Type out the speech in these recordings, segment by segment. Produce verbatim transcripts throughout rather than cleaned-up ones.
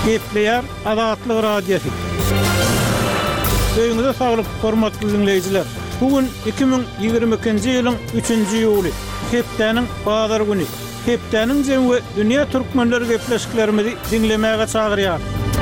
Gepleyer Adatlyk radiosu. Öýüňize saglyk, hormatly dinleýijiler. Bugün iki bin ýygrimi ikinji ýylyň üçünji ýuly, hepdeniň bazar güni. Hepdeniň jemgy dünýä türkmenleri gepleşiklerimizi dinlemäge çagyrýar.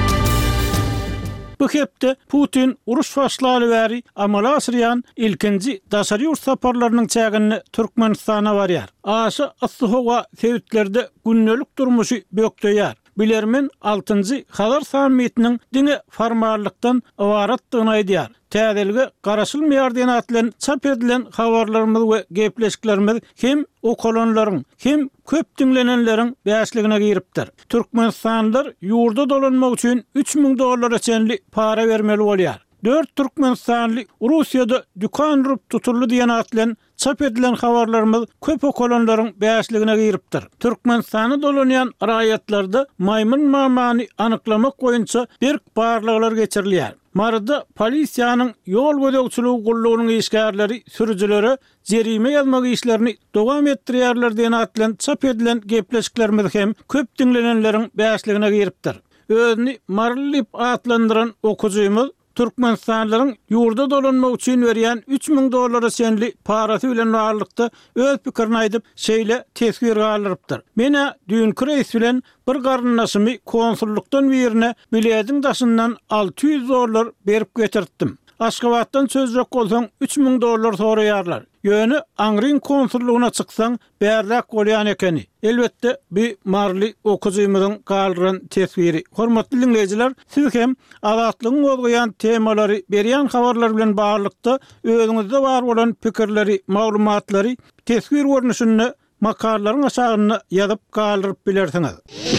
Bu hepde Putin uruş başlaly bäri amala asyrýan ilkinji daşary ýurt saparlarynyň çägini Türkmenistana barýar. Aşy Assuhowa sewitlerde günnelik durmuşy bökdeýär. Bilermin altıncı Hazar Sammitiniň diňe formallykdan awaratdygyny aýdýar. Täzelge garaşylmaýar diýen atlan çap edilen habarlarymyz we gepleşiklerimiz hem okolonlaryň hem köp dinlenenleriň bäşligine giripdir. Türkmenistanlylar ýurda dolanmak üçin üç min dollara çenli para bermeli bolýar. dört Türkmenistanly Russiýada dükan rup tuturly diýen atlan çap edilen habarlarymyz köp okolonlaryň bäşligine giripdir. Türkmenistany dolanýan raýatlarda maýmun mamany anyklamak boýunça bir barlyklar geçirilýär. Marada polisiýanyň ýol gödekçiligi gullugynyň işgärleri sürüjilere jerime ýazmak işlerini dowam etdirýärler diýen atlan çap edilen gepleşiklerimiz hem köp dinlenenleriň bäşligine giripdir. Özüni Marlip atlandyran okujymyz Türkmenistanlylaryň ýurda dolanmak üçin berýän üç min dollara çenli parasy bilen barlykda öz pikirini aýdyp şeýle tesbir galyrypdyr. Mene dünkü reis bilen bir garyndaşymy konsullukdan birine bileziň daşyndan alty ýüz dollar berip getirdim. Aşgabatdan sözlük bolsaň üç min dollar soraýarlar. Ýöne Angrin konsullugyna çyksaň bärlek bolýan ekeni. Elbetde bir marly okujymyzyň galyran tesbiri. Hormatly dinleýijiler, siz hem adatlygyň bolýan temalary berýän habarlar bilen barlykda özüňizde bar bolan pikirleri, maglumatlary tesbir görnüşinde makalaryň aşagyna ýazyp galyryp bilersiňiz.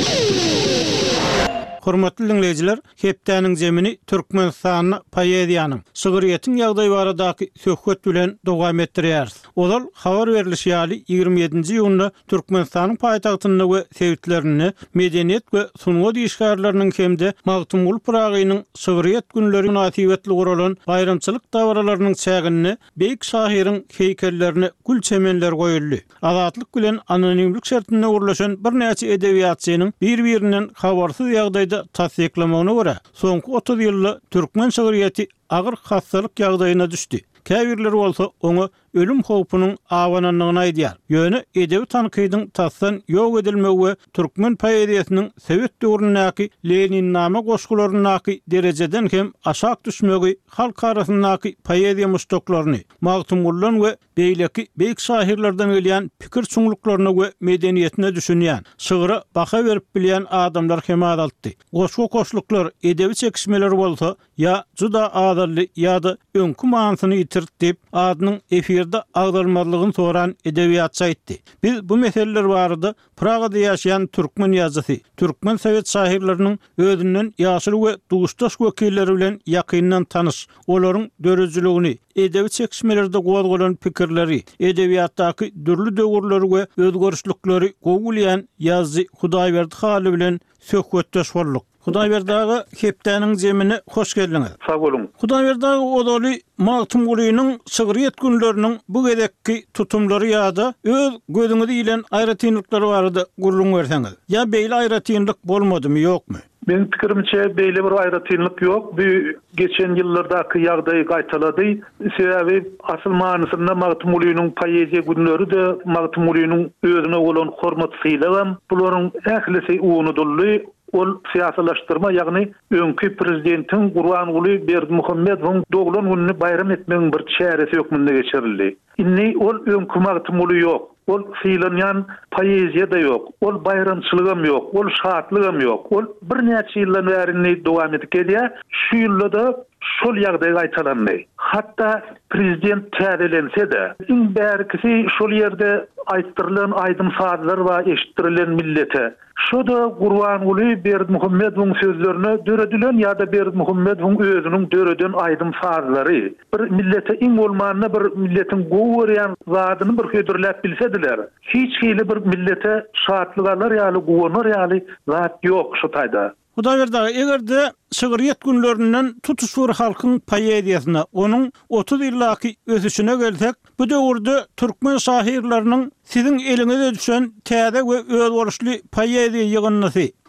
Hormatly dinleýijiler, hepdeniň jemini Türkmenistanyň poeziýanyň, şygyriyetiň ýagdaýy baradaky söhbet bilen dowam etdirýär. Olar habar berilýäli ýygrimi ýedinji ýylyna Türkmenistanyň paýtagtyny we sewitlerini, medeniýet we sungat işgärleriniň hemde Magtymguly Pragynyň şygyriyet günleri münasibetli guralan bayramçylyk dawralarynyň çägini, beýik şahyryň heýkellerini gül çemenler goýuldy. Azatlyk bilen anonimlik şertine urlaşan bir näçe edebiýatçynyň bir-birinden habarsyz ýagdaýda tasdiklamagyna görä, soňky otuz ýylda türkmen şygyriyeti agyr hassalyk ýagdaýyna düşdi. Käbirler bolsa onu ölüm howpunyň awananyny aýdýar. Ýöne edebi tankydyň tassan ýok edilmegi we türkmen poeziýasynyň Sowet döwründäki Lenin nama goşgularynyň derejeden hem aşak düşmegi halk arasyndaky poeziýa mustaklaryny, Magtymgulyň we beýleki beýik şahirlerden gelýän pikir çuňluklaryny we medeniýetine düşünýän, şygyra baha berip bilýän adamlar hem adaltdy. Goşgu koşluklar, edebi çekişmeler bolsa ýa juda adally ýa-da öňkü manasyny ýitirip adynyň efir agdalmalygyny soran edebiýatçy aýtdy. Biz bu meseleler barada Pragada ýaşaýan türkmen ýazgysy, türkmen sowet şahirleriniň özünden ýaşyr we duguşdaş wekilleri bilen ýakyndan tanyş, olaryň dörejligini, edebi çekişmelerde gowalgalan pikirleri, edebiýatdaky dürli döwürleri we özgörüşlikleri gowulýan ýazgy Hudaýberdi haly bilen söhbetdeş boldyk. Hudaýberdagy hepdeniň jemine hoş geldiňiz. Sag bolun. Hudaýberdagy odaly Magtymgulynyň şygyriyet günleriniň bu gedekki tutumlary ýa-da öz gözüňiz bilen aýratynlyklary barada gurulun berseňiz. Ya beýle aýratynlyk bolmadymy, ýokmy? Men pikirimçe beýle bir aýratynlyk ýok. Bu geçen ýyllardaky ýagdaý gaýtalady. Sebäbi asyl manysynda Magtymgulynyň poeziýa günleri de Magtymgulynyň özüne bolan hormatçylygam, bularyň ählisi unudyly. Ol siýasalaşdyrma, ýagny öňkü prezidentiň Gurbanguly Berdimuhammedowyň doglan gününi bayram etmegiň bir çäresi hökmünde geçirildi. Inni ol öňkü Magtymguly ýok. Ol fiilanyan poeziýa da ýok. Ol bayramçylygam ýok. Ol şatlygam ýok. Ol bir näçe ýyldan bäri dowam edip gelýär. Şu ýylda şol ýagdaý gaýtalandy. Hatda prezident täzelense de, iň bärkisi şol ýerde aýtdyrylan aýdym sazlar we eşittirilen millete. Şu da Gurbanguly Berdimuhammedowyň sözlerine döredilen ýa-da Berdimuhammedowyň özüniň döreden aýdym sazlary. Bir millete iň bolmanyna bir milletin gowurýan zadyny bir hödürläp bilsediler. Hiç hili bir millete şatlygalar ýaly gowunur ýaly zat ýok şu taýda. Hudaýberdi, egerde şygyriyet günlerinden tutuşur halkyň poeziýasyna, onuň otuz ýyllaky ösüşine gelsek, bu döwürde türkmen şahirleriniň siziň eliňize düşen täze we öz boluşly poeziýa ýygynnysy,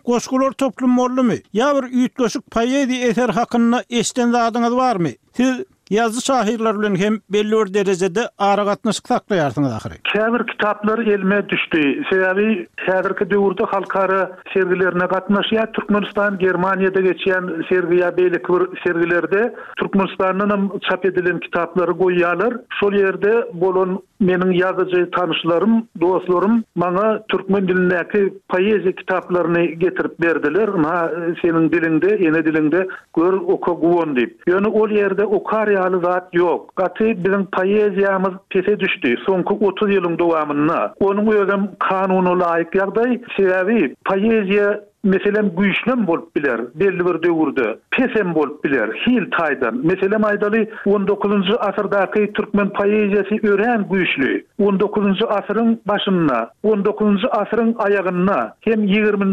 goşgular toplum boldymy? Ýa bir üýtgeşik poeziýa eser hakyna eşden zadyňyz barmy? Siz yazı şahirler bilen hem belli bir derejede ara gatnaşyk saklaýarsyňyz ahyry. Käbir kitaplar elime düşdi. Sebäbi häzirki döwürde halkara sergilerine gatnaşýar. Türkmenistan, Germaniýada geçýän sergi ýa beýle bir sergilerde Türkmenistanyň çap edilen kitaplary goýýarlar. Şol ýerde bolan meniň ýazyjy tanışlarym, dostlarym maňa türkmen dilindäki poeziýa kitaplaryny getirip berdiler. Ma senin dilinde, ene dilinde gör oka guwon diýip. Ýöne ol ýerde okar ýaly zat ýok. Gaty biziň poeziýamyz pese düşdi. Soňky otuz ýylyň dowamyna. Onuň özüm kanuny laýyk ýagdaý. Sebäbi poeziýa meselem güýçlem bolup biler, belli bir döwürde. Pesem bolup biler, hil taýdan. Meselem aýdaly on dokuzunjy asyrdaky türkmen poeziýasy ören güýçli. on dokuzunjy asyryň başynda, on dokuzunjy asyryň aýagyna hem ýigirme